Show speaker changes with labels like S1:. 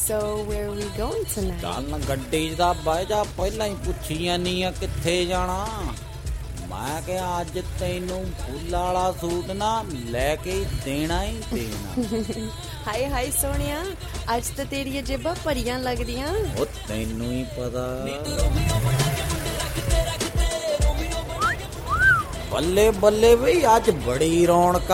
S1: So where are we going tonight?
S2: ਚੱਲ ਗੱਡੀ 'ਚ ਤਾਂ ਬਹਿ ਜਾ, ਪਹਿਲਾਂ ਹੀ ਪੁੱਛੀ ਜਾਨੀ ਆ ਕਿੱਥੇ ਜਾਣਾ। ਮੈਂ ਕਿਹਾ ਅੱਜ ਤੈਨੂੰ ਫੁੱਲਾਂ ਵਾਲਾ ਸੂਟ ਨਾ ਲੈ ਕੇ ਦੇਣਾ ਹੀ ਦੇਣਾ।
S1: ਹਾਏ ਹਾਏ ਸੋਹਣਿਆ, ਅੱਜ ਤਾਂ ਤੇਰੀਆਂ ਜੇਬਾਂ ਭਰੀਆਂ ਲੱਗਦੀਆਂ।
S2: ਉਹ ਤੈਨੂੰ ਹੀ ਪਤਾ। ਬੱਲੇ ਬੱਲੇ ਬਈ, ਅੱਜ ਬੜੀ ਰੌਣਕ